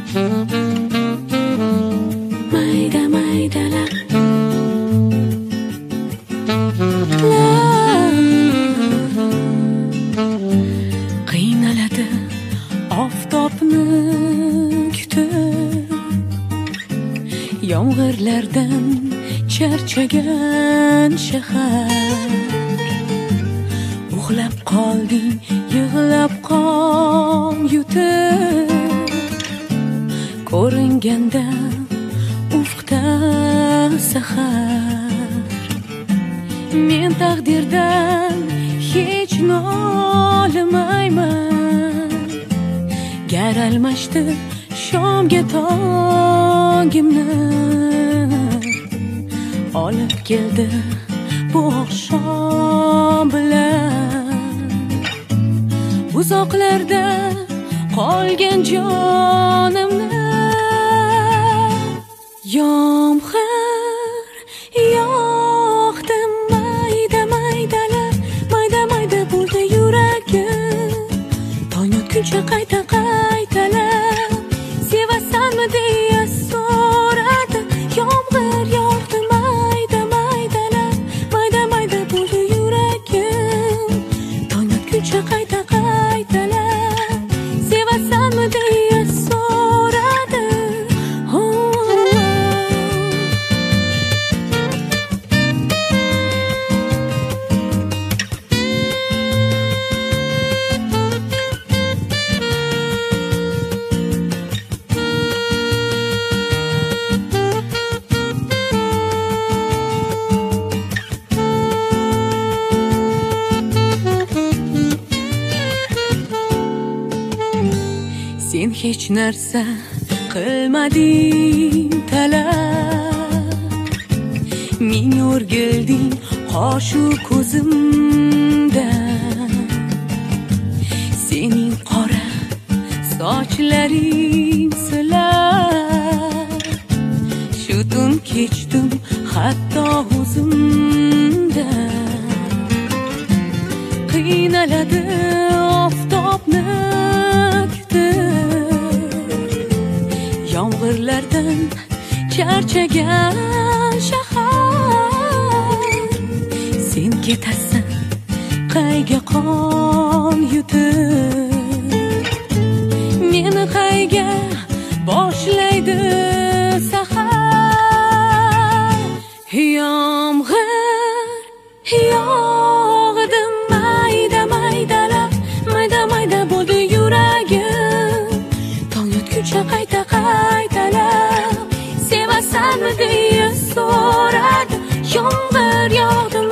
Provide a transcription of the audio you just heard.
mayda maydalar qiynaladi oftobni kutib, yomg'irlardan charchagan shahar. Uxlab qolding, yig'lab qon yutib, ko'ringanda ufqda sahar. Men taqdirdan hech nolimayman, gar almashdi shomga tongimni, olib keldi bu oqshom bilan uzoqlarda qolgan jonimni. Yomg'ir yog'di, mayda maydalar, mayda mayda bo'ldi yuragim. Tong otguncha qayta qaytalab sevasanmi deya so'radi. Yomg'ir yog'di, mayda maydalar, mayda mayda bo'ldi yuragim. Tong otguncha qayta qaytalab sevasanmi deya so'radi. Sen hech narsa qilmading talab, men o'rgilding qoshu ko'zimdan. Sening qora sochlaring silab, shu tun kechdim hatto o'zimdan. Qiynaladi oftobni yomg'irlardan charchagan shahar. Sen ketasan qayga qon yutib, meni qayga boshlaydi sahar. Yomg'ir yog'di, mayda maydalar, mayda mayda bo'ldi yuragim. Tong otguncha qayta qaytalab sevasanmi deya so'radi. Yomg'ir yog'di,